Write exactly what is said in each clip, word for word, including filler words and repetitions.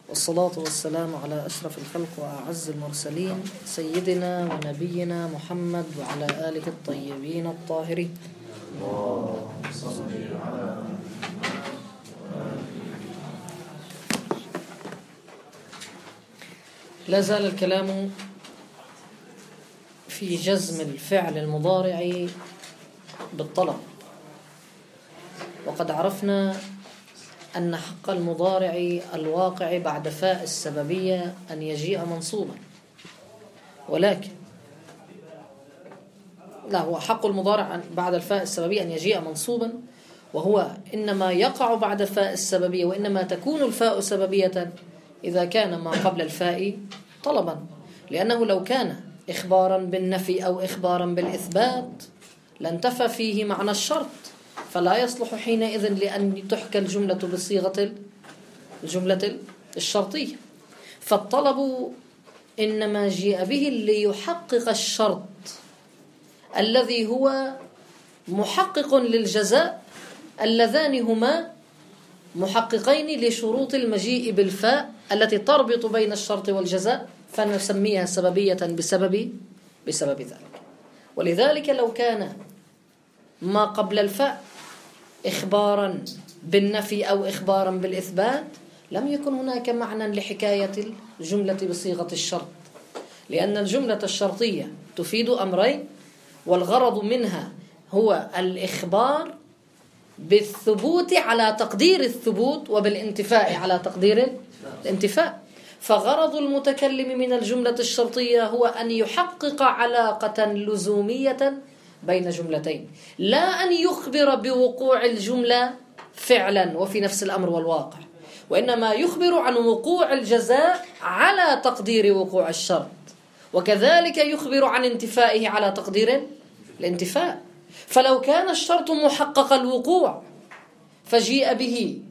والصلاة والسلام على أشرف الخلق وأعز المرسلين سيدنا ونبينا محمد وعلى آله الطيبين الطاهرين. لا زال الكلام في جزم الفعل المضارع بالطلب، وقد عرفنا أن حق المضارع الواقع بعد فاء السببية أن يجيء منصوبا، ولكن لا هو حق المضارع بعد الفاء السببية أن يجيء منصوبا، وهو إنما يقع بعد فاء السببية، وإنما تكون الفاء سببية إذا كان ما قبل الفاء طلبا، لأنه لو كان إخبارا بالنفي أو إخبارا بالإثبات لانتفى فيه معنى الشرط، فلا يصلح حينئذ لأن تحكى الجملة بصيغة الجملة الشرطية. فالطلب إنما جاء به ليحقق الشرط الذي هو محقق للجزاء، اللذان هما محققين لشروط المجيء بالفاء التي تربط بين الشرط والجزاء، فنسميها سببية بسبب بسبب ذلك. ولذلك لو كان ما قبل الفاء إخبارا بالنفي أو إخبارا بالإثبات لم يكن هناك معنى لحكاية الجملة بصيغة الشرط، لأن الجملة الشرطية تفيد أمرين، والغرض منها هو الإخبار بالثبوت على تقدير الثبوت وبالانتفاء على تقدير الانتفاء. فغرض المتكلم من الجملة الشرطية هو أن يحقق علاقة لزومية بين جملتين، لا أن يخبر بوقوع الجملة فعلا وفي نفس الأمر والواقع، وإنما يخبر عن وقوع الجزاء على تقدير وقوع الشرط، وكذلك يخبر عن انتفائه على تقدير الانتفاء. فلو كان الشرط محقق الوقوع فجيء به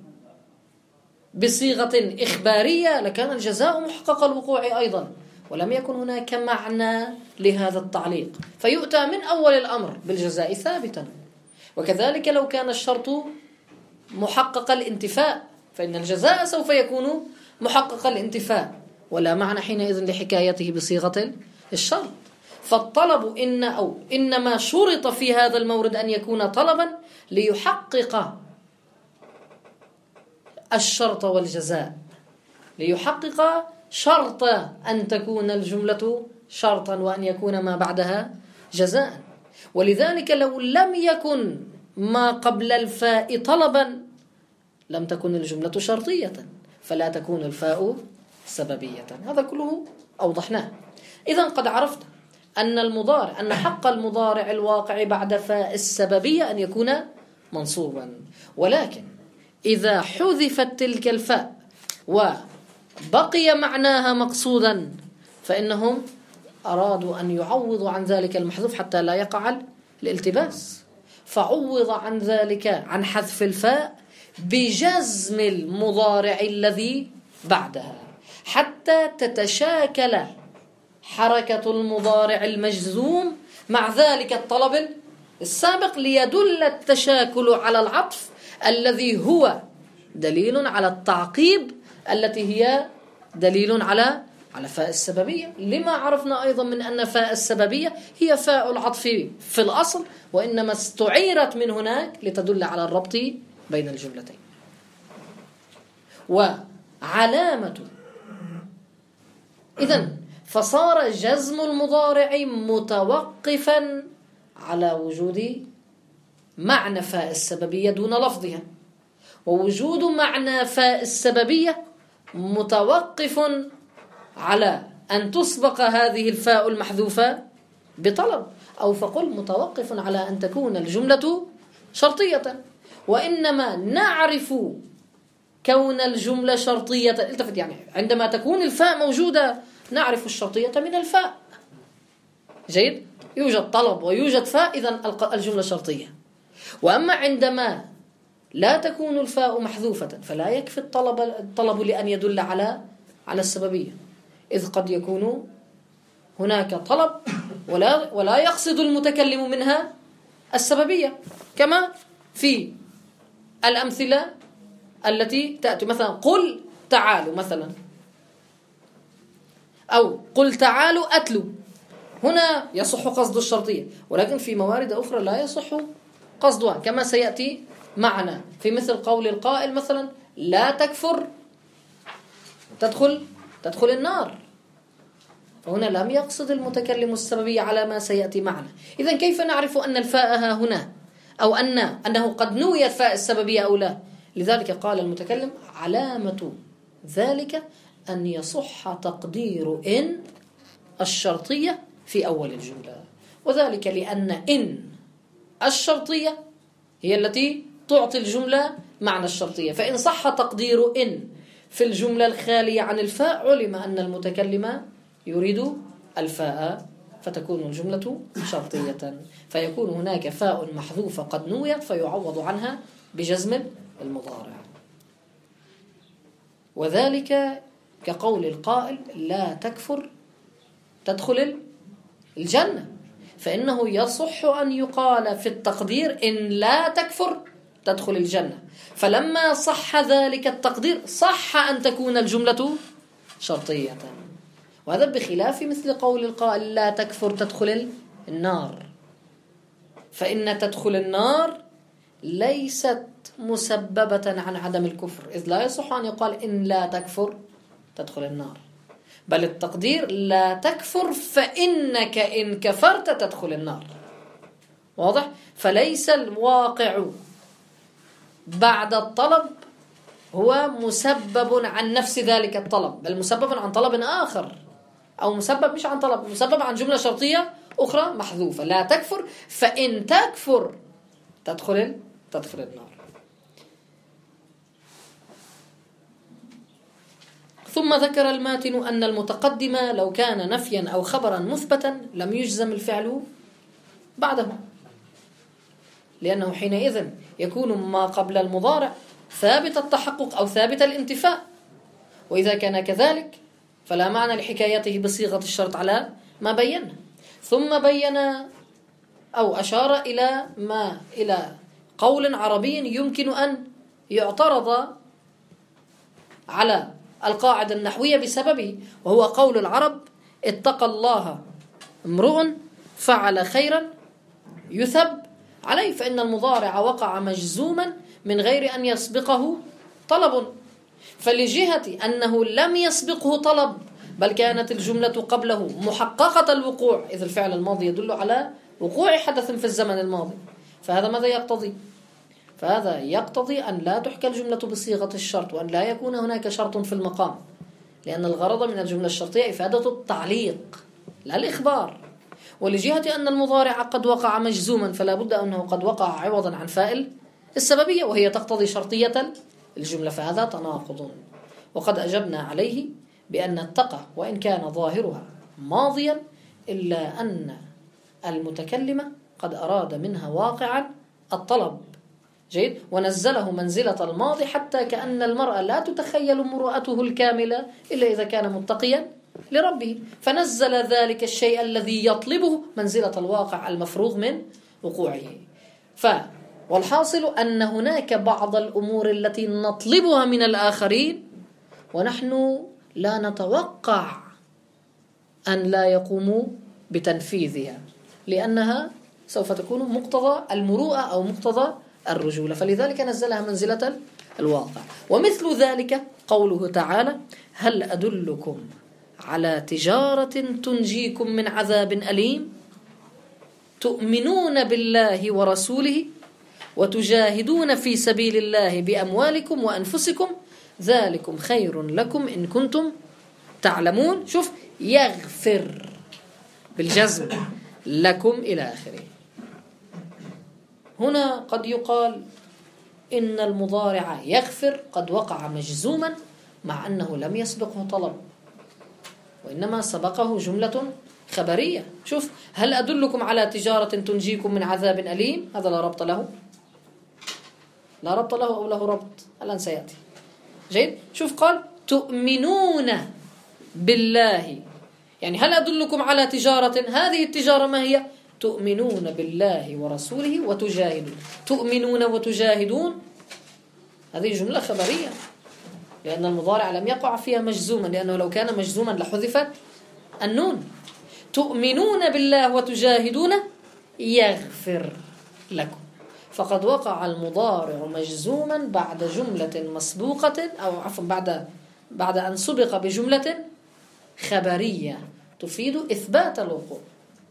بصيغة إخبارية لكان الجزاء محقق الوقوع أيضا، ولم يكن هناك معنى لهذا التعليق، فيؤتى من أول الأمر بالجزاء ثابتا. وكذلك لو كان الشرط محقق الانتفاء فإن الجزاء سوف يكون محقق الانتفاء، ولا معنى حينئذ لحكايته بصيغة الشرط. فالطلب إن أو إنما شرط في هذا المورد أن يكون طلبا ليحقق الشرط والجزاء، ليحقق شرط أن تكون الجملة شرطا وأن يكون ما بعدها جزاء. ولذلك لو لم يكن ما قبل الفاء طلبا لم تكن الجملة شرطية، فلا تكون الفاء سببية. هذا كله أوضحناه. إذن قد عرفت أن المضارع أن حق المضارع الواقع بعد فاء السببية أن يكون منصوبا، ولكن إذا حذفت تلك الفاء وبقي معناها مقصودا فإنهم أرادوا أن يعوضوا عن ذلك المحذوف حتى لا يقع الالتباس، فعوض عن ذلك عن حذف الفاء بجزم المضارع الذي بعدها حتى تتشاكل حركة المضارع المجزوم مع ذلك الطلب السابق، ليدل التشاكل على العطف الذي هو دليل على التعقيب التي هي دليل على على فاء السببية. لما عرفنا أيضا من أن فاء السببية هي فاء العطف في الأصل، وإنما استعيرت من هناك لتدل على الربط بين الجملتين. وعلامة إذن فصار جزم المضارع متوقفا على وجود معنى فاء السببية دون لفظها، ووجود معنى فاء السببية متوقف على أن تسبق هذه الفاء المحذوفة بطلب، أو فقل متوقف على أن تكون الجملة شرطية. وإنما نعرف كون الجملة شرطية، التفت يعني عندما تكون الفاء موجودة نعرف الشرطية من الفاء. جيد؟ يوجد طلب ويوجد فاء، إذن الجملة شرطية. وأما عندما لا تكون الفاء محذوفة فلا يكفي الطلب الطلب لأن يدل على على السببية، إذ قد يكون هناك طلب ولا ولا يقصد المتكلم منها السببية، كما في الأمثلة التي تأتي مثلا قل تعالوا مثلا، أو قل تعالوا أتلوا، هنا يصح قصد الشرطية، ولكن في موارد أخرى لا يصح قصدها، كما سيأتي معنا في مثل قول القائل مثلا لا تكفر تدخل تدخل النار، فهنا لم يقصد المتكلم السببية على ما سيأتي معنا. إذن كيف نعرف أن الفاء ها هنا أو أن أنه قد نويت فاء السببية أو لا؟ لذلك قال المتكلم علامة ذلك أن يصح تقدير إن الشرطية في أول الجملة، وذلك لأن إن الشرطية هي التي تعطي الجملة معنى الشرطية، فإن صح تقدير إن في الجملة الخالية عن الفاء علم أن المتكلم يريد الفاء، فتكون الجملة شرطية، فيكون هناك فاء محذوفة قد نويت فيعوض عنها بجزم المضارع. وذلك كقول القائل لا تكفر تدخل الجنة، فإنه يصح أن يقال في التقدير إن لا تكفر تدخل الجنة، فلما صح ذلك التقدير صح أن تكون الجملة شرطية. وهذا بخلاف مثل قول القائل لا تكفر تدخل النار، فإن تدخل النار ليست مسببة عن عدم الكفر، إذ لا يصح أن يقال إن لا تكفر تدخل النار، بل التقدير لا تكفر فإنك إن كفرت تدخل النار. واضح؟ فليس الواقع بعد الطلب هو مسبب عن نفس ذلك الطلب، بل مسبب عن طلب آخر، أو مسبب مش عن طلب، مسبب عن جملة شرطية أخرى محذوفة. لا تكفر فإن تكفر تدخل تدخل النار. ثم ذكر الماتن أن المتقدم لو كان نفيا أو خبرا مثبتا لم يجزم الفعل بعده، لأنه حينئذ يكون ما قبل المضارع ثابت التحقق أو ثابت الانتفاء، وإذا كان كذلك فلا معنى لحكايته بصيغة الشرط على ما بينا. ثم بين أو أشار إلى ما إلى قول عربي يمكن أن يعترض على القاعدة النحوية بسببه، وهو قول العرب اتقى الله امرؤ فعل خيرا يثب عليه، فإن المضارع وقع مجزوما من غير أن يسبقه طلب، فلجهة أنه لم يسبقه طلب بل كانت الجملة قبله محققة الوقوع، إذ الفعل الماضي يدل على وقوع حدث في الزمن الماضي، فهذا ماذا يقتضي؟ فهذا يقتضي أن لا تحكى الجملة بصيغة الشرط، وأن لا يكون هناك شرط في المقام، لأن الغرض من الجملة الشرطية إفادة التعليق لا الإخبار. ولجهة أن المضارع قد وقع مجزوما فلا بد أنه قد وقع عوضا عن فاعل السببية، وهي تقتضي شرطية الجملة، فهذا تناقض. وقد أجبنا عليه بأن اتقى وإن كان ظاهرها ماضيا إلا أن المتكلم قد أراد منها واقعا الطلب، جيد، ونزله منزلة الماضي حتى كأن المرأة لا تتخيل مروءته الكاملة إلا إذا كان متقيا لربه، فنزل ذلك الشيء الذي يطلبه منزلة الواقع المفروغ من وقوعه. ف والحاصل أن هناك بعض الأمور التي نطلبها من الآخرين ونحن لا نتوقع أن لا يقوموا بتنفيذها، لأنها سوف تكون مقتضى المروءة أو مقتضى الرجولة، فلذلك نزلها منزلة الواقع. ومثل ذلك قوله تعالى هل أدلكم على تجارة تنجيكم من عذاب أليم تؤمنون بالله ورسوله وتجاهدون في سبيل الله بأموالكم وأنفسكم ذلكم خير لكم إن كنتم تعلمون. شوف، يغفر بالجزم لكم إلى آخره. هنا قد يقال إن المضارع يغفر قد وقع مجزوما مع أنه لم يسبقه طلب، وإنما سبقه جملة خبرية. شوف، هل أدلكم على تجارة تنجيكم من عذاب أليم، هذا لا ربط له، لا ربط له أو له ربط، الآن سيأتي. جيد، شوف قال تؤمنون بالله، يعني هل أدلكم على تجارة، هذه التجارة ما هي؟ تؤمنون بالله ورسوله وتجاهدون. تؤمنون وتجاهدون هذه جملة خبرية، لأن المضارع لم يقع فيها مجزوما، لأنه لو كان مجزوما لحذفت النون. تؤمنون بالله وتجاهدون يغفر لكم، فقد وقع المضارع مجزوما بعد جملة مسبوقة، أو عفوا بعد بعد أن سبق بجملة خبرية تفيد إثبات الوقوع،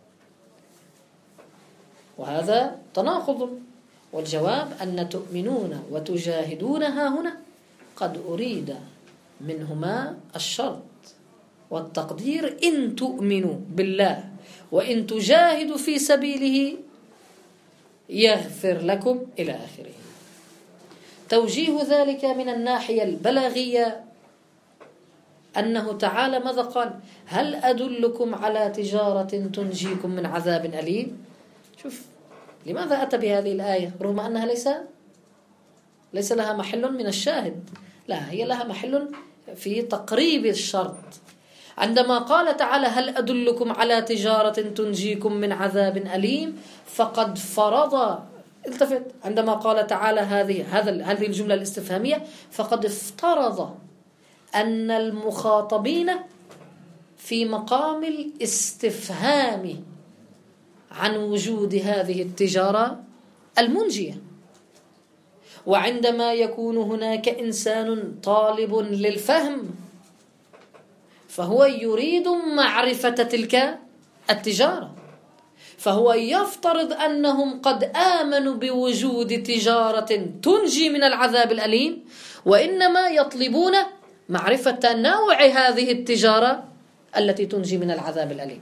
وهذا تناقض. والجواب أن تؤمنون وتجاهدون ها هنا قد أريد منهما الشرط والتقدير، إن تؤمنوا بالله وإن تجاهدوا في سبيله يغفر لكم إلى آخره. توجيه ذلك من الناحية البلاغية أنه تعالى ماذا قال؟ هل أدلكم على تجارة تنجيكم من عذاب أليم؟ شوف لماذا أتى بهذه الآية رغم أنها ليس ليس لها محل من الشاهد، لا هي لها محل في تقريب الشرط. عندما قال تعالى هل أدلكم على تجارة تنجيكم من عذاب أليم، فقد فرض، التفت، عندما قال تعالى هذه هذا هذه الجملة الاستفهامية فقد افترض أن المخاطبين في مقام الاستفهام عن وجود هذه التجارة المنجية. وعندما يكون هناك إنسان طالب للفهم فهو يريد معرفة تلك التجارة، فهو يفترض أنهم قد آمنوا بوجود تجارة تنجي من العذاب الأليم، وإنما يطلبون معرفة نوع هذه التجارة التي تنجي من العذاب الأليم.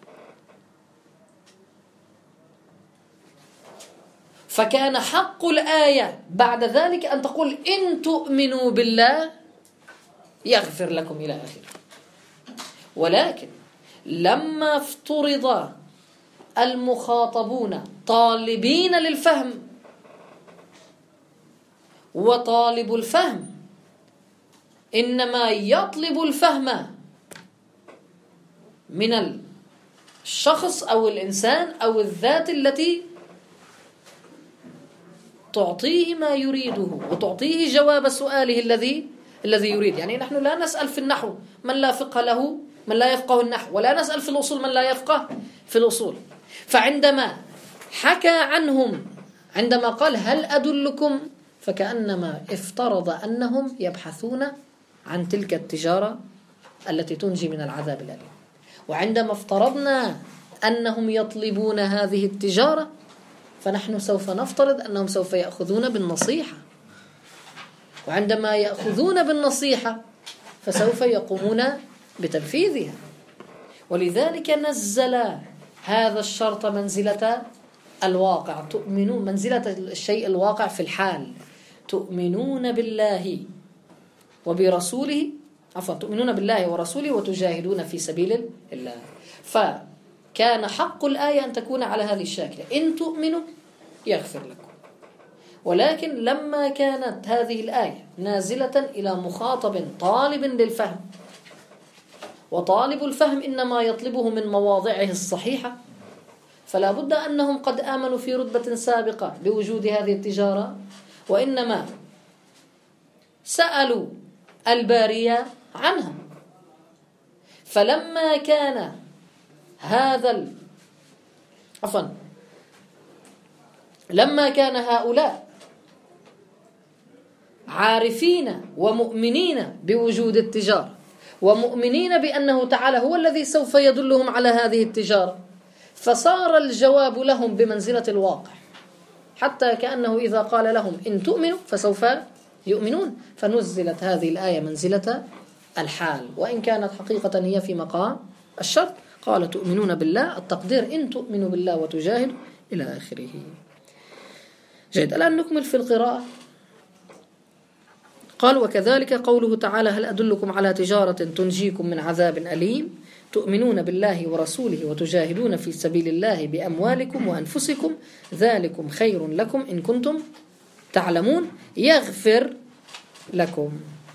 فكان حق الآية بعد ذلك أن تقول إن تؤمنوا بالله يغفر لكم إلى آخره. ولكن لما افترض المخاطبون طالبين للفهم، وطالب الفهم إنما يطلب الفهم من الشخص أو الإنسان أو الذات التي تعطيه ما يريده وتعطيه جواب سؤاله الذي الذي يريد. يعني نحن لا نسأل في النحو من لا فقه له، من لا يفقه النحو، ولا نسأل في الأصول من لا يفقه في الأصول. فعندما حكى عنهم عندما قال هل أدلكم فكأنما افترض أنهم يبحثون عن تلك التجارة التي تنجي من العذاب الأليم. وعندما افترضنا أنهم يطلبون هذه التجارة فنحن سوف نفترض أنهم سوف يأخذون بالنصيحة، وعندما يأخذون بالنصيحة فسوف يقومون بتنفيذها. ولذلك نزل هذا الشرط منزلة الواقع، تؤمنون منزلة الشيء الواقع في الحال، تؤمنون بالله وبرسوله، عفوا تؤمنون بالله ورسوله وتجاهدون في سبيل الله. فكان حق الآية أن تكون على هذه الشاكلة، إن تؤمنوا يغفر لكم. ولكن لما كانت هذه الآية نازلة إلى مخاطب طالب للفهم، وطالب الفهم إنما يطلبه من مواضعه الصحيحة، فلا بد أنهم قد آمنوا في رتبة سابقة بوجود هذه التجارة، وإنما سألوا البارية عنها. فلما كان هذا ال... عفوا لما كان هؤلاء عارفين ومؤمنين بوجود التجارة ومؤمنين بأنه تعالى هو الذي سوف يدلهم على هذه التجارة، فصار الجواب لهم بمنزلة الواقع، حتى كأنه إذا قال لهم إن تؤمنوا فسوف يؤمنون. فنزلت هذه الآية منزلة الحال، وإن كانت حقيقة هي في مقام الشرط. قال تؤمنون بالله، التقدير إن تؤمنوا بالله وتجاهدوا إلى آخره. جيد، الآن نكمل في القراءة. قال وكذلك قوله تعالى هل أدلكم على تجارة تنجيكم من عذاب أليم، تؤمنون بالله ورسوله وتجاهدون في سبيل الله بأموالكم وأنفسكم ذلكم خير لكم إن كنتم تعلمون يغفر لكم،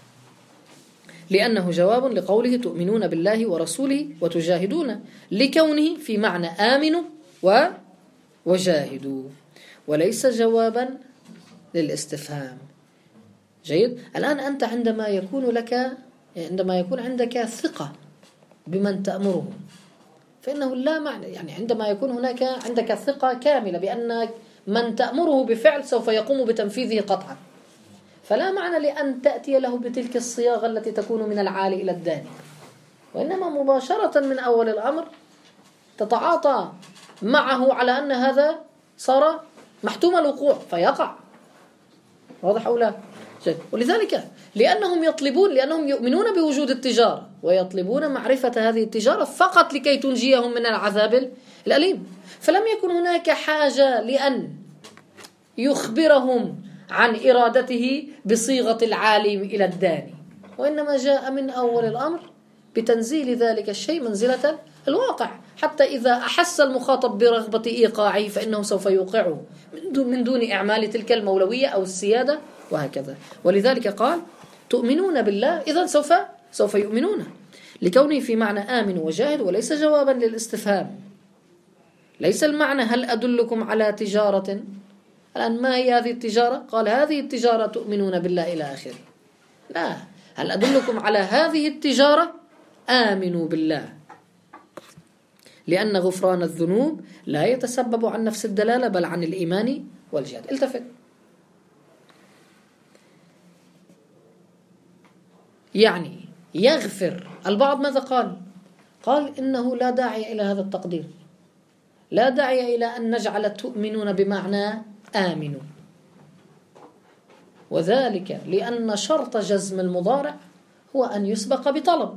لأنه جواب لقوله تؤمنون بالله ورسوله وتجاهدون، لكونه في معنى آمنوا وجاهدوا، وليس جوابا للاستفهام. جيد. الآن أنت عندما يكون لك عندما يكون عندك ثقة بمن تأمره، فإنه لا معنى، يعني عندما يكون هناك عندك ثقة كاملة بأن من تأمره بفعل سوف يقوم بتنفيذه قطعا، فلا معنى لأن تأتي له بتلك الصياغة التي تكون من العالي إلى الداني، وإنما مباشرة من أول الأمر تتعاطى معه على أن هذا صار محتوم الوقوع فيقع. واضح أو لا؟ ولذلك لأنهم يطلبون لأنهم يؤمنون بوجود التجارة ويطلبون معرفة هذه التجارة فقط لكي تنجيهم من العذاب الأليم، فلم يكن هناك حاجة لأن يخبرهم عن إرادته بصيغة العالم إلى الداني، وإنما جاء من أول الأمر بتنزيل ذلك الشيء منزلة الواقع، حتى إذا أحس المخاطب برغبة إيقاعه فإنه سوف يوقعه من دون إعمال تلك المولوية أو السيادة وهكذا. ولذلك قال تؤمنون بالله، إذن سوف سوف يؤمنون، لكونه في معنى آمن وجاهد وليس جوابا للاستفهام. ليس المعنى هل أدلكم على تجارة، الآن ما هي هذه التجارة؟ قال هذه التجارة تؤمنون بالله إلى آخره. لا، هل أدلكم على هذه التجارة؟ آمنوا بالله، لأن غفران الذنوب لا يتسبب عن نفس الدلالة بل عن الإيمان والجهاد. التفت، يعني يغفر. البعض ماذا قال؟ قال إنه لا داعي إلى هذا التقدير، لا داعي إلى أن نجعل تؤمنون بمعنى آمنوا، وذلك لأن شرط جزم المضارع هو أن يسبق بطلب،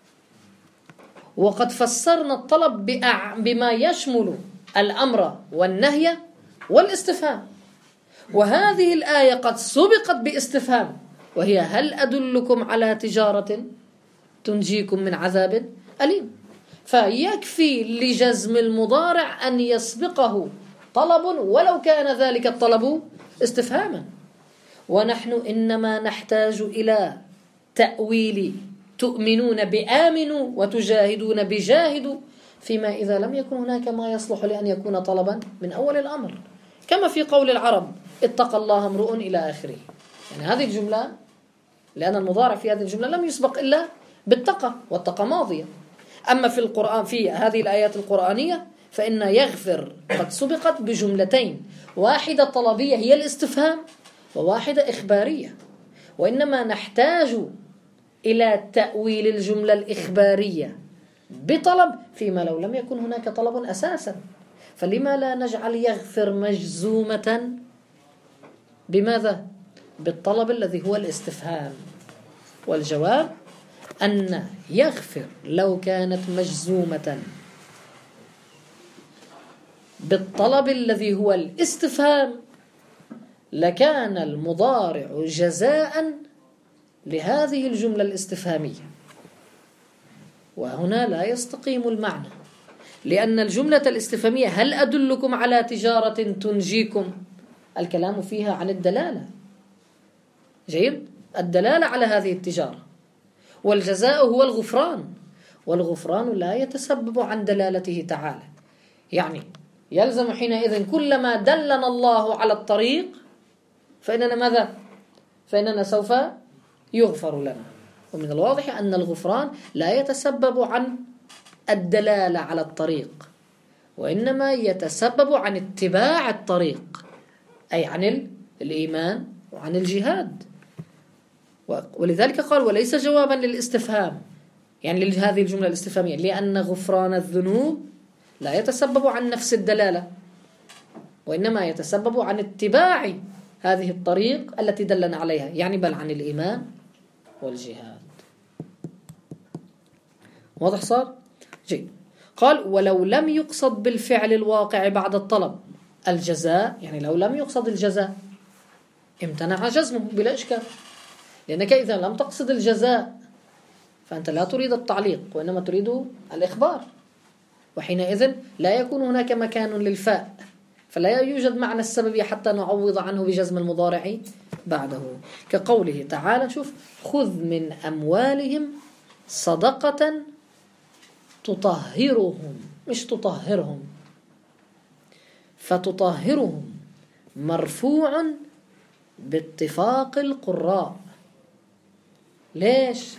وقد فسرنا الطلب بما يشمل الأمر والنهي والاستفهام، وهذه الآية قد سبقت باستفهام وهي هل أدلكم على تجارة تنجيكم من عذاب أليم، فيكفي لجزم المضارع أن يسبقه طلب ولو كان ذلك الطلب استفهاما. ونحن إنما نحتاج إلى تأويل تؤمنون بآمنوا وتجاهدون بجاهدوا فيما إذا لم يكن هناك ما يصلح لأن يكون طلبا من أول الأمر، كما في قول العرب اتقى الله امرؤ إلى آخره. يعني هذه الجملة لأن المضارع في هذه الجملة لم يسبق إلا بالتقى، والتقى ماضية. أما في القرآن في هذه الآيات القرآنية فإن يغفر قد سبقت بجملتين، واحدة طلبية هي الاستفهام وواحدة إخبارية، وإنما نحتاج إلى تأويل الجملة الإخبارية بطلب فيما لو لم يكن هناك طلب أساسا. فلما لا نجعل يغفر مجزومة بماذا؟ بالطلب الذي هو الاستفهام. والجواب أن يغفر لو كانت مجزومة بالطلب الذي هو الاستفهام لكان المضارع جزاء لهذه الجملة الاستفهامية، وهنا لا يستقيم المعنى، لأن الجملة الاستفهامية هل أدلكم على تجارة تنجيكم الكلام فيها عن الدلالة، جيد، الدلالة على هذه التجارة، والجزاء هو الغفران، والغفران لا يتسبب عن دلالته تعالى. يعني يلزم حينئذ كلما دلنا الله على الطريق فإننا ماذا؟ فإننا سوف يغفر لنا. ومن الواضح أن الغفران لا يتسبب عن الدلالة على الطريق، وإنما يتسبب عن اتباع الطريق، أي عن الإيمان وعن الجهاد. ولذلك قال وليس جوابا للاستفهام، يعني لهذه الجملة الاستفهامية، لأن غفران الذنوب لا يتسبب عن نفس الدلالة، وإنما يتسبب عن اتباع هذه الطريق التي دلنا عليها، يعني بل عن الإيمان والجهاد. واضح صار؟ جيد. قال ولو لم يقصد بالفعل الواقع بعد الطلب الجزاء، يعني لو لم يقصد الجزاء امتنع جزمه بلا إشكال، لأنك إذا لم تقصد الجزاء فأنت لا تريد التعليق وإنما تريد الإخبار، وحينئذ لا يكون هناك مكان للفاء، فلا يوجد معنى السبب حتى نعوض عنه بجزم المضارع بعده، كقوله تعالى شوف خذ من أموالهم صدقة تطهرهم، مش باتفاق القراء. ليش؟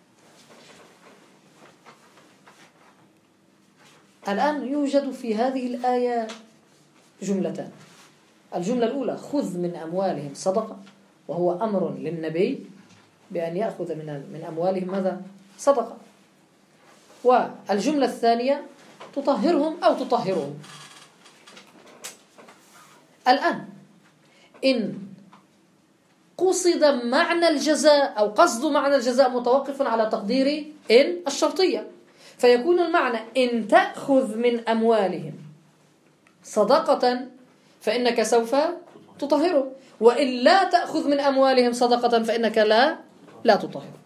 الآن يوجد في هذه الآية جملتان. الجملة الأولى خذ من أموالهم صدقة، وهو أمر للنبي بأن يأخذ من من أموالهم ماذا؟ صدقة. والجملة الثانية تطهرهم أو تطهرهم. الآن إن قصد معنى الجزاء أو قصد معنى الجزاء متوقف على تقدير إن الشرطية، فيكون المعنى إن تأخذ من أموالهم صدقة فإنك سوف تطهره، وإن لا تأخذ من أموالهم صدقة فإنك لا لا تطهره.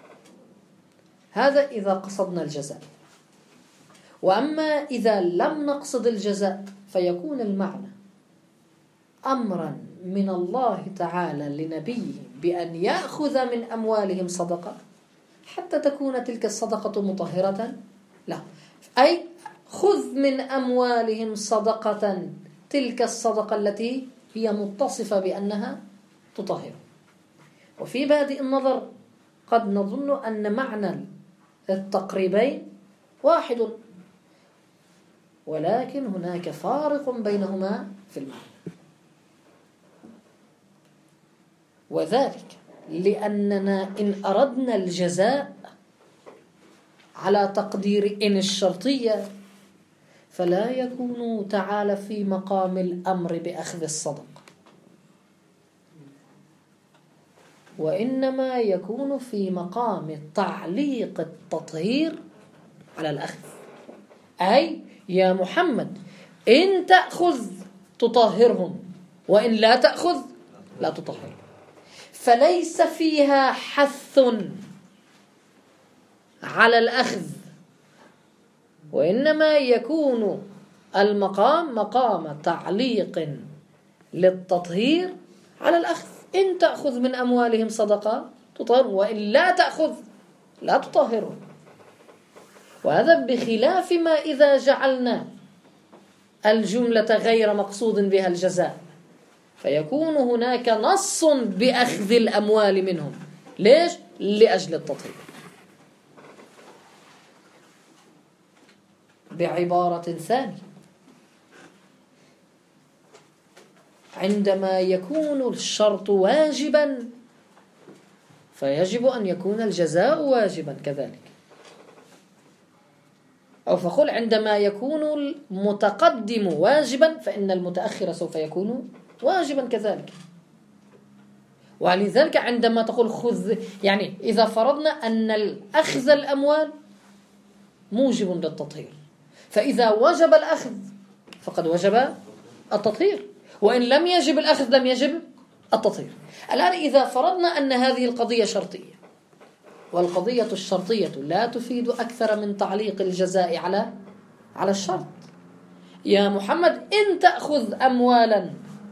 هذا إذا قصدنا الجزاء. وأما إذا لم نقصد الجزاء فيكون المعنى أمرا من الله تعالى لنبيه بأن يأخذ من أموالهم صدقة حتى تكون تلك الصدقة مطهرة له، أي خذ من أموالهم صدقة، تلك الصدقة التي هي متصفة بأنها تطهر. وفي بادئ النظر قد نظن أن معنى التقريبين واحد، ولكن هناك فارق بينهما في المعنى، وذلك لأننا إن أردنا الجزاء على تقدير إن الشرطية فلا يكون تعالى في مقام الأمر بأخذ الصدقة، وإنما يكون في مقام تعليق التطهير على الأخذ. أي يا محمد إن تأخذ تطهرهم، وإن لا تأخذ لا تطهر. فليس فيها حث على الأخذ، وإنما يكون المقام مقام تعليق للتطهير على الأخذ. إن تأخذ من أموالهم صدقة تطهر، وإن لا تأخذ لا تطهر. وهذا بخلاف ما إذا جعلنا الجملة غير مقصود بها الجزاء، فيكون هناك نص بأخذ الأموال منهم. ليش؟ لأجل التطهير. بعبارة ثانية، عندما يكون الشرط واجبا فيجب أن يكون الجزاء واجبا كذلك. أو فقل عندما يكون المتقدم واجبا فإن المتأخر سوف يكون واجبا كذلك. ولذلك عندما تقول خذ، يعني إذا فرضنا أن الأخذ الأموال موجب للتطهير، فإذا وجب الأخذ فقد وجب التطهير، وإن لم يجب الأخذ لم يجب التطهير. الآن إذا فرضنا أن هذه القضية شرطية، والقضية الشرطية لا تفيد أكثر من تعليق الجزاء على على الشرط. يا محمد إن تأخذ أموالا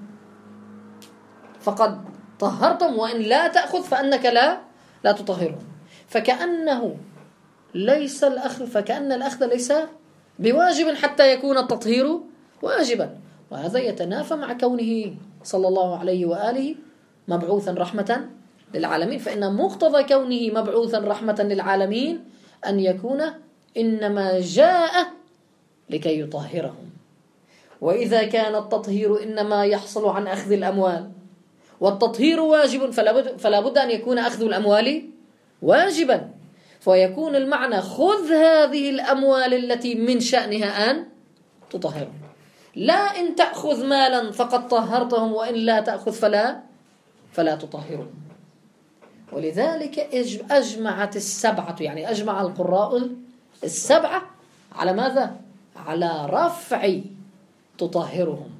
فقد طهرتم، وإن لا تأخذ فأنك لا لا تطهرهم. فكأنه ليس الأخذ فكأن الأخذ ليس بواجب حتى يكون التطهير واجبا، وهذا يتنافى مع كونه صلى الله عليه وآله مبعوثا رحمة للعالمين. فإن مقتضى كونه مبعوثا رحمة للعالمين أن يكون إنما جاء لكي يطهرهم. وإذا كان التطهير إنما يحصل عن أخذ الأموال والتطهير واجب، فلا بد أن يكون أخذ الأموال واجبا، فيكون المعنى خذ هذه الأموال التي من شأنها أن تطهرهم، لا إن تأخذ مالا فقد طهرتهم، وإن لا تأخذ فلا فلا تطهرهم. ولذلك أجمعت السبعة، يعني أجمع القراء السبعة على ماذا؟ على رفع تطهرهم،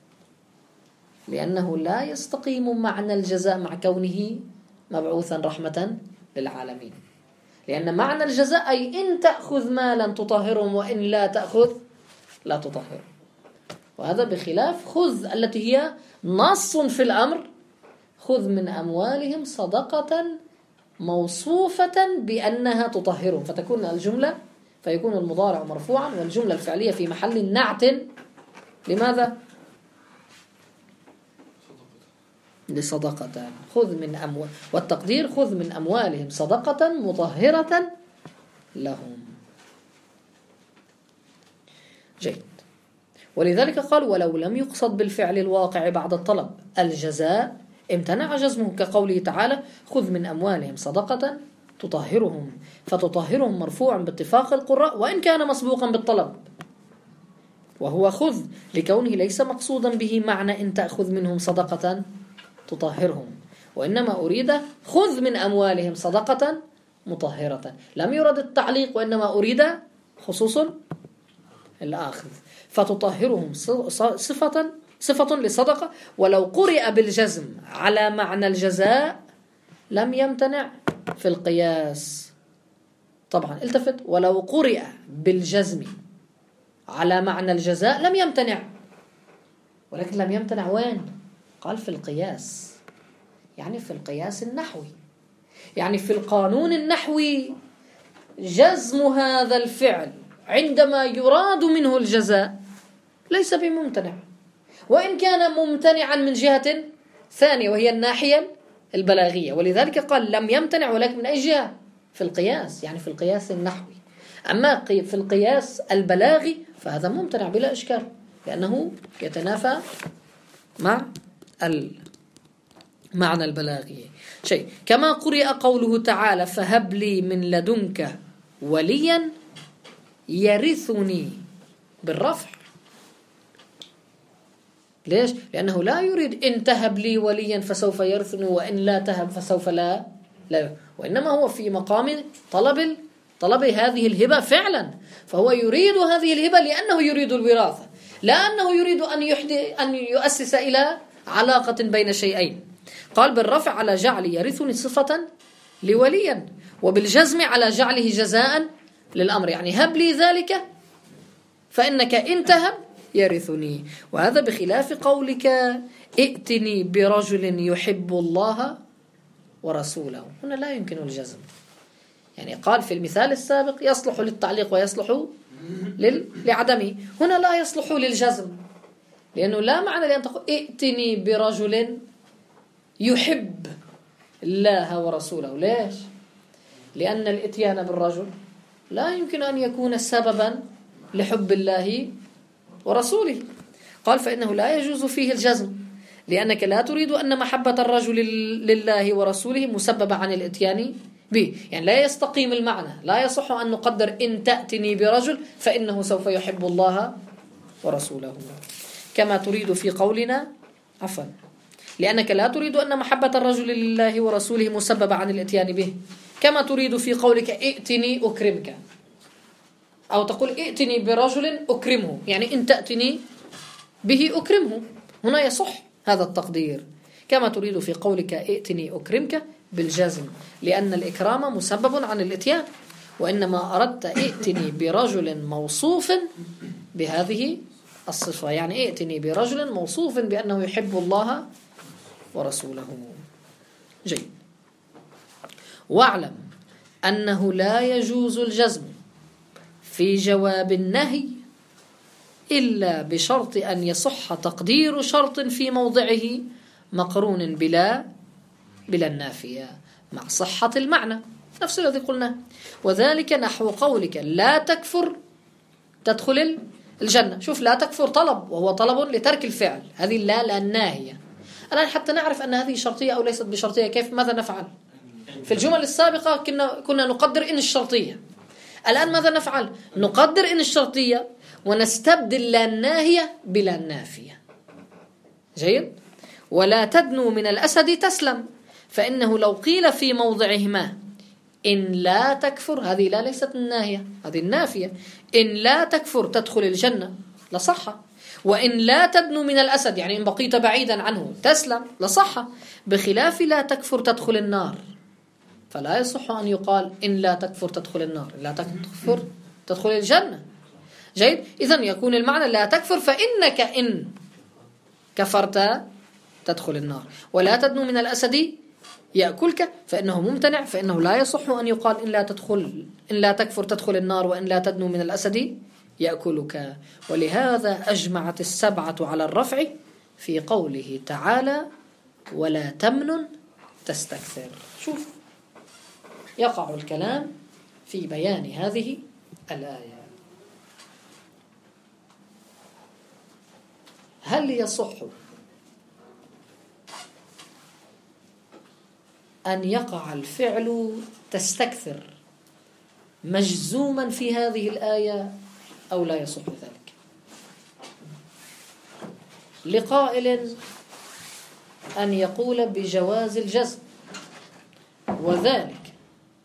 لأنه لا يستقيم معنى الجزاء مع كونه مبعوثا رحمة للعالمين. لأن معنى الجزاء أي إن تأخذ مالا تطهرهم، وإن لا تأخذ لا تطهر. وهذا بخلاف خذ التي هي نص في الأمر، خذ من أموالهم صدقة موصوفة بأنها تطهرهم، فتكون الجملة فيكون المضارع مرفوعا والجملة الفعلية في محل نعت لماذا؟ لصدقة خذ من أموال، والتقدير خذ من أموالهم صدقة مطهرة لهم. جيد. ولذلك قال ولو لم يقصد بالفعل الواقع بعد الطلب الجزاء امتنع جزمه، كقوله تعالى خذ من أموالهم صدقة تطهرهم، فتطهرهم مرفوع باتفاق القراء وإن كان مسبوقا بالطلب، وهو خذ لكونه ليس مقصودا به معنى إن تأخذ منهم صدقة تطهرهم، وإنما أريد خذ من أموالهم صدقة مطهرة، لم يرد التعليق وإنما أريد خصوص الآخذ. فتطهرهم صفة صفة لصدقة، ولو قرئ بالجزم على معنى الجزاء لم يمتنع في القياس. طبعا التفت، ولو قرئ بالجزم على معنى الجزاء لم يمتنع، ولكن لم يمتنع وين؟ قال في القياس، يعني في القياس النحوي، يعني في القانون النحوي جزم هذا الفعل عندما يراد منه الجزاء ليس بممتنع، وإن كان ممتنعا من جهة ثانية وهي الناحية البلاغية. ولذلك قال لم يمتنع، ولكن من أي جهة؟ في القياس، يعني في القياس النحوي. أما في القياس البلاغي فهذا ممتنع بلا إشكال، لأنه يتنافى مع المعنى البلاغي. شيء كما قرئ قوله تعالى فهب لي من لدنك وليا يرثني بالرفع. ليش؟ لأنه لا يريد إن تهب لي وليا فسوف يرثني وإن لا تهب فسوف لا لا وإنما هو في مقام طلب طلب هذه الهبة فعلا، فهو يريد هذه الهبة لأنه يريد الوراثة، لا أنه يريد أن يحدث أن يؤسس إلى علاقة بين شيئين. قال بالرفع على جعل يرثني صفة لوليا، وبالجزم على جعله جزاء للأمر، يعني هب لي ذلك فإنك إن تهب يرثني. وهذا بخلاف قولك ائتني برجل يحب الله ورسوله، هنا لا يمكن الجزم. يعني قال في المثال السابق يصلح للتعليق ويصلح لل... لعدمه، هنا لا يصلح للجزم، لأنه لا معنى لأن تقول ائتني برجل يحب الله ورسوله. ليش؟ لأن الاتيان بالرجل لا يمكن أن يكون سببا لحب الله ورسوله. قال فإنه لا يجوز فيه الجزم، لأنك لا تريد أن محبة الرجل لله ورسوله مسببة عن الاتيان به، يعني لا يستقيم المعنى، لا يصح أن نقدر إن تأتني برجل فإنه سوف يحب الله ورسوله، كما تريد في قولنا عفوا لأنك لا تريد أن محبة الرجل لله ورسوله مسببة عن الاتيان به، كما تريد في قولك ائتني أكرمك، أو تقول ائتني برجل أكرمه، يعني إن تأتني به أكرمه، هنا يصح هذا التقدير، كما تريد في قولك ائتني أكرمك بالجزم، لأن الإكرام مسبب عن الاتيان، وإنما أردت ائتني برجل موصوف بهذه الصفة، يعني ائتني برجل موصوف بأنه يحب الله ورسوله. جيد. واعلم أنه لا يجوز الجزم في جواب النهي إلا بشرط أن يصح تقدير شرط في موضعه مقرون بلا بلا النافية مع صحة المعنى، نفس الذي قلنا، وذلك نحو قولك لا تكفر تدخل الجنة. شوف لا تكفر طلب، وهو طلب لترك الفعل، هذه لا لا الناهية. الآن حتى نعرف أن هذه شرطية أو ليست بشرطية، كيف ماذا نفعل؟ في الجمل السابقة كنا كنا نقدر إن الشرطية، الآن ماذا نفعل؟ نقدر إن الشرطية ونستبدل لا الناهية بلا النافية. جيد. ولا تدنو من الأسد تسلم، فإنه لو قيل في موضعهما إن لا تكفر، هذه لا ليست الناهية، هذه النافية، إن لا تكفر تدخل الجنة لصح، وإن لا تدنو من الأسد يعني إن بقيت بعيدا عنه تسلم لصح، بخلاف لا تكفر تدخل النار، فلا يصح أن يقال إن لا تكفر تدخل النار، لا تكفر تدخل الجنة. جيد. إذن يكون المعنى لا تكفر فإنك إن كفرت تدخل النار، ولا تدنو من الأسد يأكلك فإنه ممتنع، فإنه لا يصح أن يقال إن لا تدخل إن لا تكفر تدخل النار وإن لا تدنو من الأسد يأكلك. ولهذا أجمعت السبعة على الرفع في قوله تعالى ولا تمنن تستكثر. شوف، يقع الكلام في بيان هذه الآية. هل يصح أن يقع الفعل تستكثر مجزوما في هذه الآية أو لا يصح ذلك؟ لقائل أن يقول بجواز الجزم، وذلك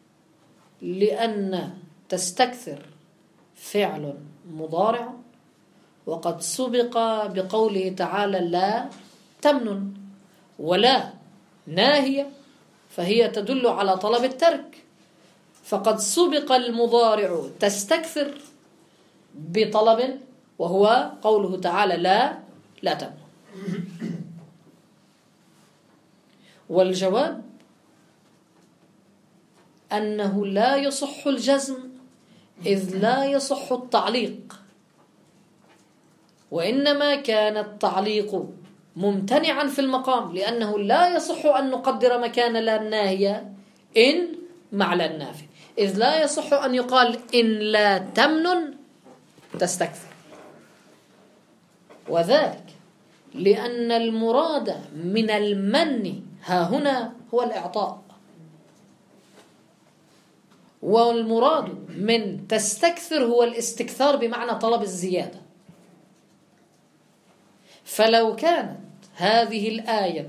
لأن تستكثر فعل مضارع وقد سبق بقوله تعالى لا تمنن، ولا ناهية فهي تدل على طلب الترك، فقد سبق المضارع تستكثر بطلب وهو قوله تعالى لا لا تمنن. والجواب أنه لا يصح الجزم إذ لا يصح التعليق، وإنما كان التعليق ممتنعا في المقام، لأنه لا يصح أن نقدر مكان لا الناهية إن مع لا النافي، إذ لا يصح أن يقال إن لا تمنن تستكثر، وذلك لأن المراد من المن ها هنا هو الإعطاء، والمراد من تستكثر هو الاستكثار بمعنى طلب الزيادة. فلو كانت هذه الآية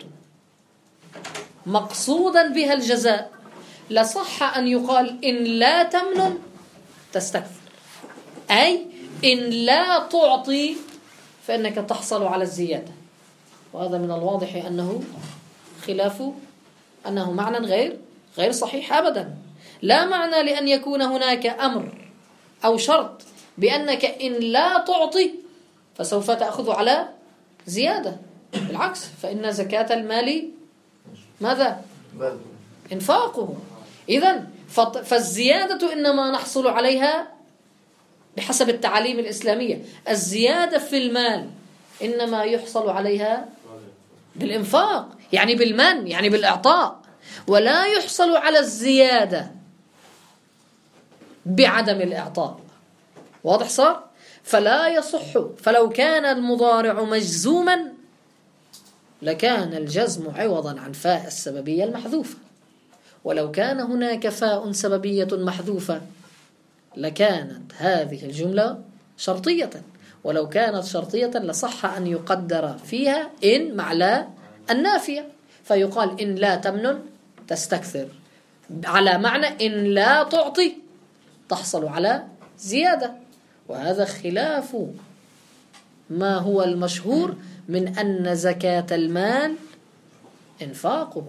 مقصودا بها الجزاء لصح أن يقال إن لا تمنن تستكثر، أي إن لا تعطي فإنك تحصل على الزيادة. وهذا من الواضح أنه خلاف أنه معنى غير غير صحيح أبدا. لا معنى لأن يكون هناك أمر أو شرط بأنك إن لا تعطي فسوف تأخذ على زيادة، بالعكس، فإن زكاة المال ماذا؟ إنفاقه. إذن فالزيادة إنما نحصل عليها بحسب التعاليم الإسلامية، الزيادة في المال إنما يحصل عليها بالإنفاق، يعني بالمن، يعني بالإعطاء، ولا يحصل على الزيادة بعدم الإعطاء. واضح صار؟ فلا يصح. فلو كان المضارع مجزوما لكان الجزم عوضا عن فاء السببية المحذوفة، ولو كان هناك فاء سببية محذوفة لكانت هذه الجملة شرطية، ولو كانت شرطية لصح أن يقدر فيها إن مع لا النافية، فيقال إن لا تمنن تستكثر، على معنى إن لا تعطي تحصل على زيادة. وهذا خلاف ما هو المشهور من أن زكاة المال إنفاقه.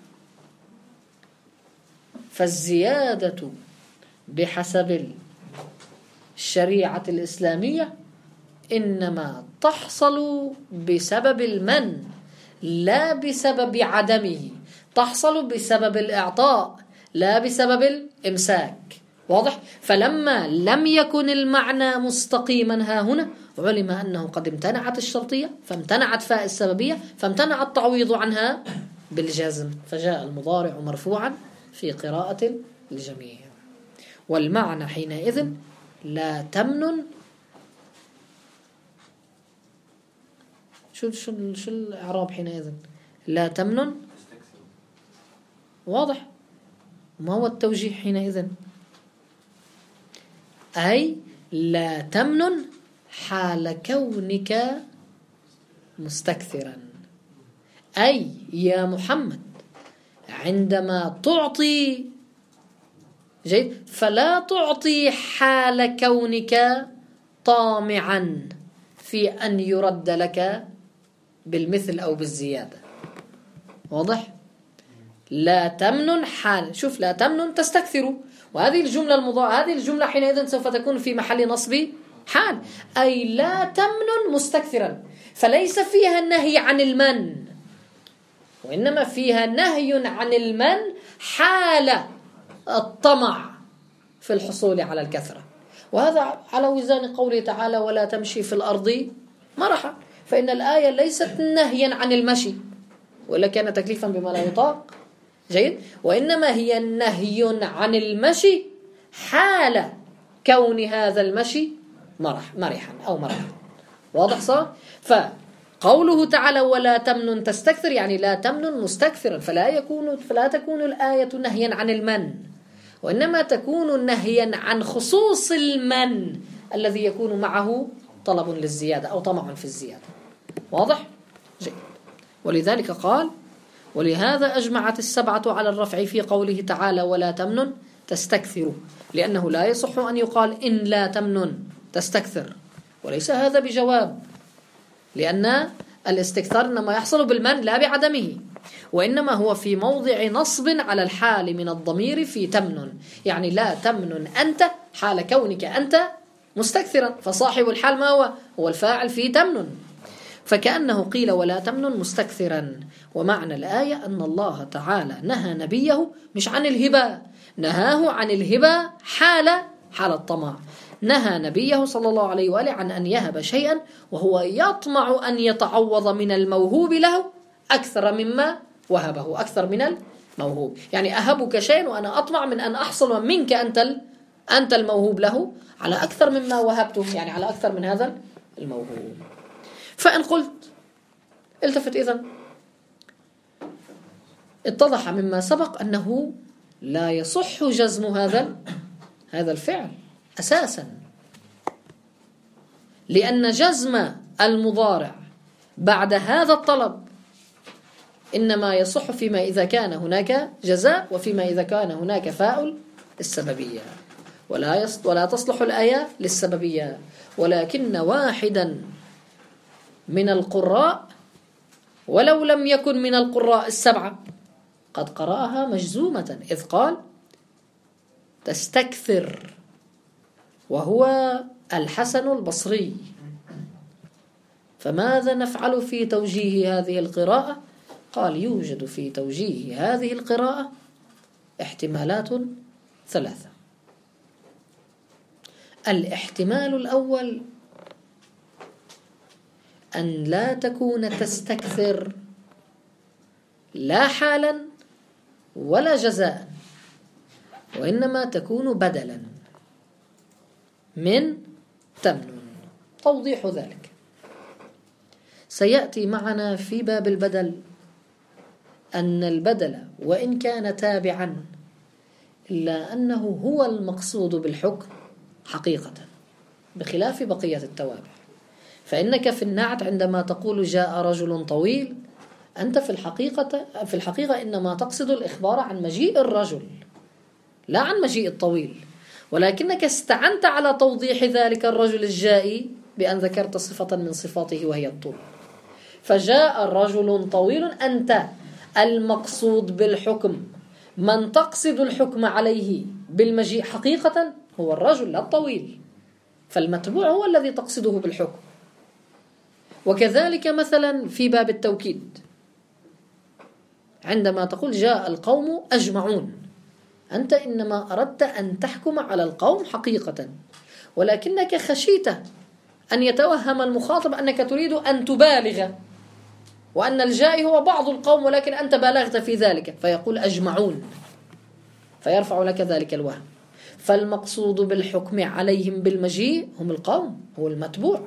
فالزيادة بحسب الشريعة الإسلامية إنما تحصل بسبب المن لا بسبب عدمه، تحصل بسبب الإعطاء لا بسبب الإمساك. واضح؟ فلما لم يكن المعنى مستقيما ها هنا علم أنه قد امتنعت الشرطية فامتنعت فاء السببية فامتنع التعويض عنها بالجزم، فجاء المضارع مرفوعا في قراءة الجميع. والمعنى حينئذ لا تمنن. شو شو شو الإعراب حينئذ؟ لا تمنن. واضح؟ ما هو التوجيه حينئذ؟ أي لا تمنن حال كونك مستكثرا، أي يا محمد عندما تعطي جيد فلا تعطي حال كونك طامعا في أن يرد لك بالمثل أو بالزيادة. واضح؟ لا تمنن حال، شوف، لا تمنن تستكثر، وهذه الجملة المضارعة هذه الجملة حينئذ سوف تكون في محل نصب حال، أي لا تمنن مستكثرا، فليس فيها النهي عن المن، وإنما فيها نهي عن المن حال الطمع في الحصول على الكثرة. وهذا على وزان قوله تعالى ولا تمشي في الأرض مرحا، فإن الآية ليست نهيا عن المشي، وإلا كان تكليفا بما لا يطاق. جيد. وإنما هي نهي عن المشي حال كون هذا المشي مرح مرحا أو مرحا. واضح صح؟ فقوله تعالى ولا تمنن تستكثر يعني لا تمنن مستكثرا، فلا يكون فلا تكون الآية نهيا عن المن، وإنما تكون نهيا عن خصوص المن الذي يكون معه طلب للزيادة أو طمع في الزيادة. واضح؟ جيد. ولذلك قال ولهذا أجمعت السبعة على الرفع في قوله تعالى ولا تمنن تستكثر، لأنه لا يصح أن يقال إن لا تمنن تستكثر، وليس هذا بجواب، لأن الاستكثار إنما يحصل بالمن لا بعدمه، وإنما هو في موضع نصب على الحال من الضمير في تمنن، يعني لا تمنن أنت حال كونك أنت مستكثرا، فصاحب الحال ما هو؟ هو الفاعل في تمنن، فكأنه قيل ولا تمنن مستكثرا. ومعنى الآية أن الله تعالى نهى نبيه مش عن الهبة، نهاه عن الهبة حال حال الطمع، نهى نبيه صلى الله عليه وآله عن أن يهب شيئا وهو يطمع أن يتعوض من الموهوب له أكثر مما وهبه، أكثر من الموهوب، يعني أهبك شيئا وأنا أطمع من أن أحصل منك أنت أنت الموهوب له على أكثر مما وهبته، يعني على أكثر من هذا الموهوب. فإن قلت التفت إذن اتضح مما سبق أنه لا يصح جزم هذا هذا الفعل أساسا، لأن جزم المضارع بعد هذا الطلب إنما يصح فيما إذا كان هناك جزاء وفيما إذا كان هناك فاعل السببية، ولا ولا تصلح الآية للسببية. ولكن واحدا من القراء ولو لم يكن من القراء السبعة قد قرأها مجزومة، إذ قال تستكثر، وهو الحسن البصري. فماذا نفعل في توجيه هذه القراءة؟ قال يوجد في توجيه هذه القراءة احتمالات ثلاثة. الاحتمال الأول أن لا تكون تستكثر لا حالا ولا جزاء، وإنما تكون بدلا من تمنن. توضيح ذلك سيأتي معنا في باب البدل، أن البدل وإن كان تابعا إلا أنه هو المقصود بالحكم حقيقة بخلاف بقية التوابع. فإنك في النعت عندما تقول جاء رجل طويل أنت في الحقيقة في الحقيقة إنما تقصد الإخبار عن مجيء الرجل لا عن مجيء الطويل، ولكنك استعنت على توضيح ذلك الرجل الجائي بأن ذكرت صفة من صفاته وهي الطول. فجاء رجل طويل، أنت المقصود بالحكم من تقصد الحكم عليه بالمجيء حقيقة هو الرجل لا الطويل، فالمتبوع هو الذي تقصده بالحكم. وكذلك مثلا في باب التوكيد عندما تقول جاء القوم أجمعون، أنت إنما أردت أن تحكم على القوم حقيقة، ولكنك خشيت أن يتوهم المخاطب أنك تريد أن تبالغ وأن الجائي هو بعض القوم، ولكن أنت بالغت في ذلك فيقول أجمعون، فيرفع لك ذلك الوهم. فالمقصود بالحكم عليهم بالمجيء هم القوم، هو المتبوع.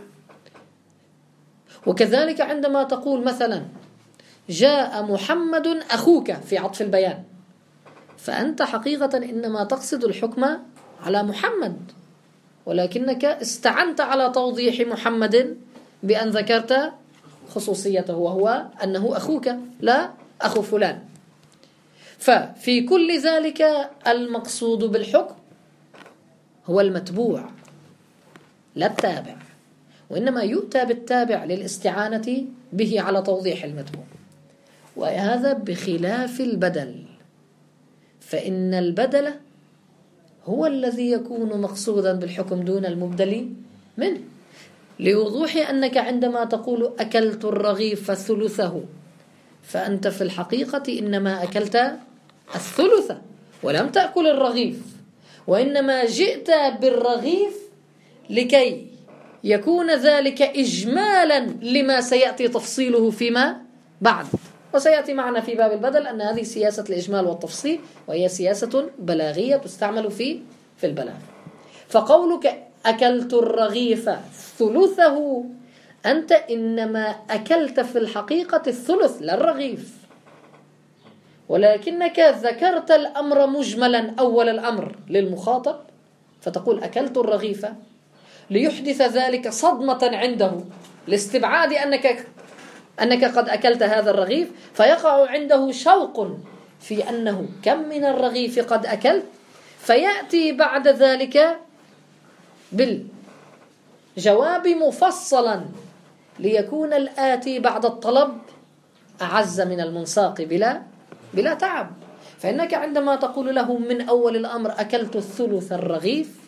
وكذلك عندما تقول مثلا جاء محمد أخوك في عطف البيان، فأنت حقيقة إنما تقصد الحكم على محمد، ولكنك استعنت على توضيح محمد بأن ذكرت خصوصيته وهو أنه أخوك لا أخو فلان. ففي كل ذلك المقصود بالحكم هو المتبوع لا التابع، وإنما يؤتى بالتابع للاستعانة به على توضيح المتبوع، وهذا بخلاف البدل، فإن البدل هو الذي يكون مقصودا بالحكم دون المبدل منه، لوضوح أنك عندما تقول أكلت الرغيف ثلثه فأنت في الحقيقة إنما أكلت الثلث ولم تأكل الرغيف، وإنما جئت بالرغيف لكي يكون ذلك إجمالا لما سيأتي تفصيله فيما بعد، وسيأتي معنا في باب البدل أن هذه سياسة الإجمال والتفصيل، وهي سياسة بلاغية تستعمل في في البلاغ. فقولك أكلت الرغيف ثلثه، أنت إنما أكلت في الحقيقة الثلث لا الرغيف، ولكنك ذكرت الأمر مجملا أول الأمر للمخاطب، فتقول أكلت الرغيف ليحدث ذلك صدمة عنده لاستبعاد أنك أنك قد أكلت هذا الرغيف، فيقع عنده شوق في أنه كم من الرغيف قد أكلت، فيأتي بعد ذلك بالجواب مفصلا ليكون الآتي بعد الطلب أعز من المنساق بلا بلا تعب. فإنك عندما تقول له من أول الأمر أكلت الثلث الرغيف،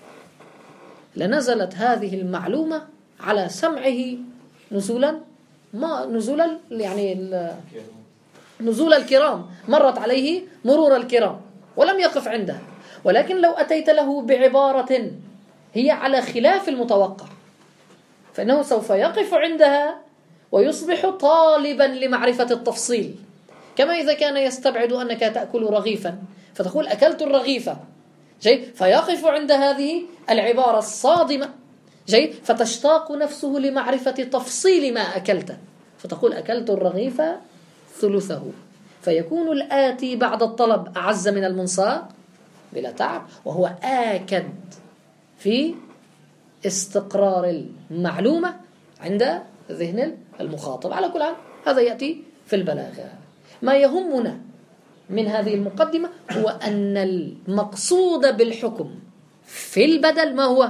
لنزلت هذه المعلومة على سمعه نزولا ما نزولا يعني نزول الكرام، مرت عليه مرور الكرام ولم يقف عندها. ولكن لو أتيت له بعبارة هي على خلاف المتوقع، فإنه سوف يقف عندها ويصبح طالبا لمعرفة التفصيل، كما إذا كان يستبعد أنك تأكل رغيفا فتقول أكلت الرغيفة، جيد، فيقف عند هذه العبارة الصادمة، جيد، فتشتاق نفسه لمعرفة تفصيل ما أكلت، فتقول أكلت الرغيف ثلثه، فيكون الآتي بعد الطلب أعز من المنساق بلا تعب، وهو آكد في استقرار المعلومة عند ذهن المخاطب. على كل حال هذا يأتي في البلاغة. ما يهمنا من هذه المقدمة هو أن المقصود بالحكم في البدل ما هو؟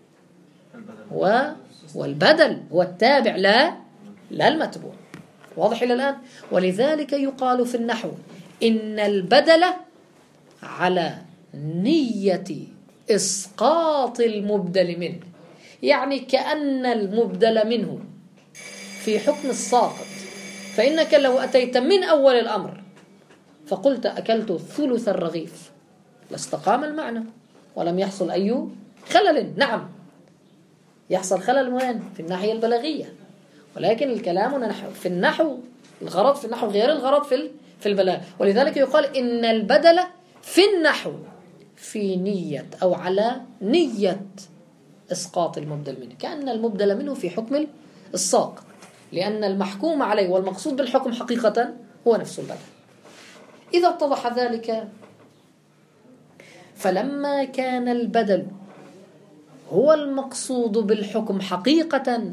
هو والبدل هو التابع لا لا المتبوع. واضح إلى الآن؟ ولذلك يقال في النحو إن البدل على نية إسقاط المبدل منه، يعني كأن المبدل منه في حكم الساقط. فإنك لو أتيت من أول الأمر فقلت أكلت ثلث الرغيف لاستقام المعنى ولم يحصل أي خلل. نعم يحصل خلل وين؟ في الناحية البلاغية، ولكن الكلام في النحو الغرض في النحو غير الغرض في في البلاغة. ولذلك يقال إن البدل في النحو في نية أو على نية إسقاط المبدل منه، كأن المبدل منه في حكم الساقط، لأن المحكوم عليه والمقصود بالحكم حقيقة هو نفس البدل. إذا اتضح ذلك، فلما كان البدل هو المقصود بالحكم حقيقة،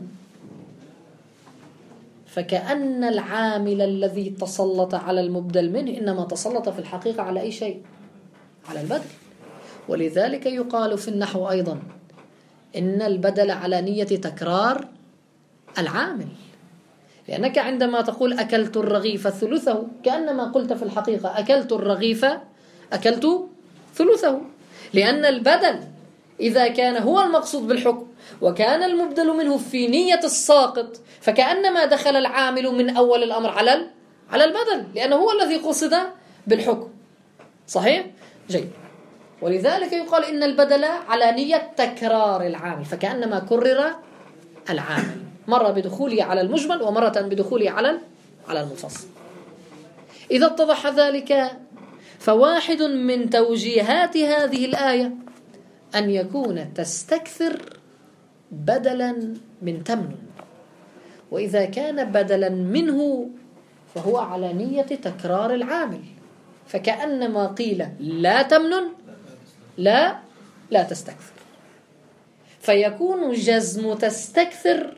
فكأن العامل الذي تسلط على المبدل منه إنما تسلط في الحقيقة على أي شيء؟ على البدل. ولذلك يقال في النحو أيضا إن البدل على نية تكرار العامل، لأنك عندما تقول أكلت الرغيف ثلثه كأنما قلت في الحقيقة أكلت الرغيف أكلت ثلثه، لأن البدل إذا كان هو المقصود بالحكم وكان المبدل منه في نية الساقط، فكأنما دخل العامل من أول الأمر على على البدل، لأنه هو الذي قصد بالحكم. صحيح؟ جيد. ولذلك يقال إن البدل على نية تكرار العامل، فكأنما كرر العامل مرة بدخوله على المجمل ومرة بدخوله على على المفصل. إذا اتضح ذلك، فواحد من توجيهات هذه الآية أن يكون تستكثر بدلا من تمن، وإذا كان بدلا منه فهو على نية تكرار العامل، فكأنما قيل لا تمن لا لا تستكثر، فيكون جزم تستكثر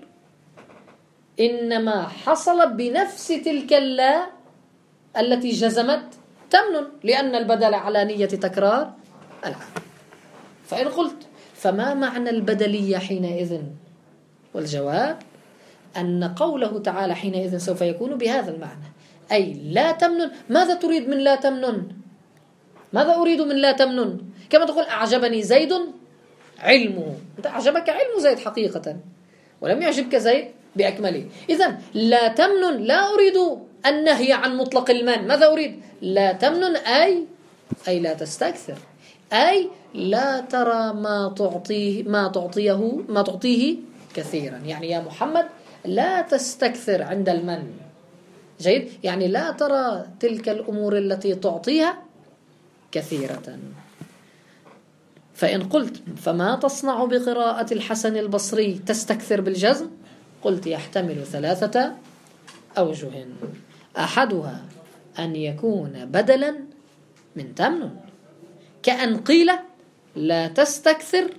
إنما حصل بنفس تلك اللا التي جزمت تمن، لأن البدل على نية تكرار العامل. فإن قلت فما معنى البدلية حينئذ؟ والجواب أن قوله تعالى حينئذ سوف يكون بهذا المعنى، أي لا تمنن. ماذا تريد من لا تمنن؟ ماذا أريد من لا تمنن؟ كما تقول أعجبني زيد علمه، أنت أعجبك علم زيد حقيقة ولم يعجبك زيد بأكمله. إذن لا تمنن لا أريد النهي عن مطلق المن، ماذا أريد؟ لا تمنن أي أي لا تستكثر، أي لا ترى ما تعطيه ما تعطيه ما تعطيه كثيرا، يعني يا محمد لا تستكثر عند المن، جيد، يعني لا ترى تلك الأمور التي تعطيها كثيرة. فإن قلت فما تصنع بقراءة الحسن البصري تستكثر بالجزم، قلت يحتمل ثلاثة أوجه. أحدها أن يكون بدلا من تمن، كأن قيل لا تستكثر،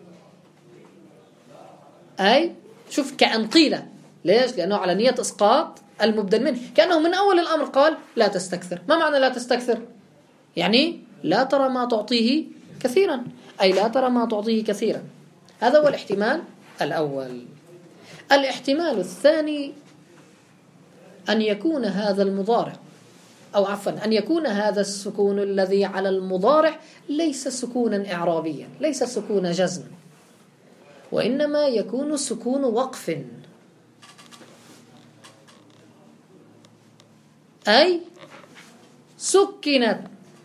أي شوف كأن قيل، ليش؟ لأنه على نية إسقاط المبدل منه، كأنه من أول الأمر قال لا تستكثر. ما معنى لا تستكثر؟ يعني لا ترى ما تعطيه كثيرا، أي لا ترى ما تعطيه كثيرا. هذا هو الاحتمال الأول. الاحتمال الثاني أن يكون هذا المضارع، أو عفوا أن يكون هذا السكون الذي على المضارع ليس سكونا إعرابيا، ليس سكون جزم، وإنما يكون سكون وقف، أي سكنت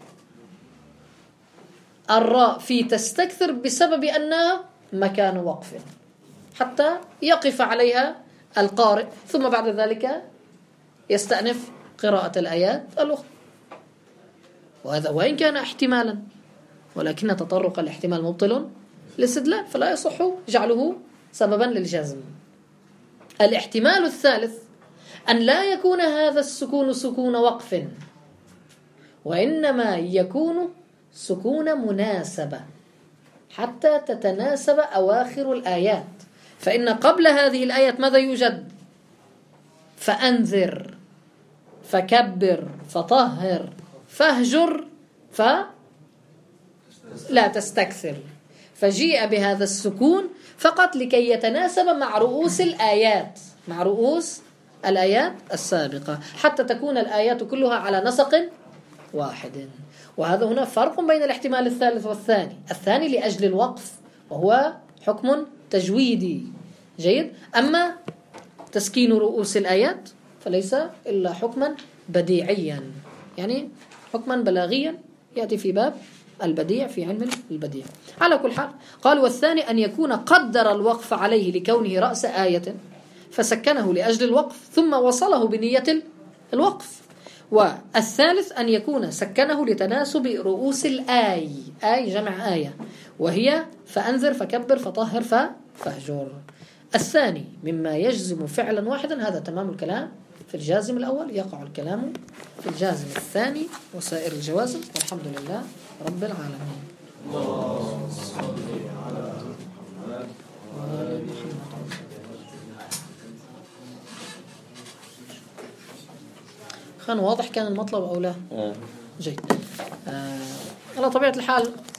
الراء في تستكثر بسبب أنها مكان وقف حتى يقف عليها القارئ، ثم بعد ذلك يستأنف قراءة الآيات الأخرى. وهذا وإن كان احتمالا، ولكن تطرق الاحتمال مبطل الاستدلال، فلا يصح جعله سببا للجزم. الاحتمال الثالث أن لا يكون هذا السكون سكون وقف، وإنما يكون سكون مناسبة حتى تتناسب أواخر الآيات. فإن قبل هذه الآيات ماذا يوجد؟ فأنذر، فكبر، فطهر، فاهجر، فلا تستكثر. فجيء بهذا السكون فقط لكي يتناسب مع رؤوس الآيات، مع رؤوس الآيات السابقة، حتى تكون الآيات كلها على نسق واحد. وهذا هنا فرق بين الاحتمال الثالث والثاني. الثاني لأجل الوقف، وهو حكم تجويدي جيد. أما تسكين رؤوس الآيات فليس إلا حكما بديعيا، يعني حكما بلاغيا يأتي في باب البديع في علم البديع. على كل حال قال والثاني أن يكون قدر الوقف عليه لكونه رأس آية فسكنه لأجل الوقف ثم وصله بنية الوقف. والثالث أن يكون سكنه لتناسب رؤوس الآي، آي جمع آية، وهي فأنذر، فكبر، فطهر، فاهجر. الثاني مما يجزم فعلا واحدا، هذا تمام الكلام في الجازم الأول، يقع الكلام في الجازم الثاني وسائر الجوازم. والحمد لله رب العالمين. اللهم صل على محمد وآل محمد. خان واضح كان المطلب أو لا؟ جيد. آه على طبيعة الحال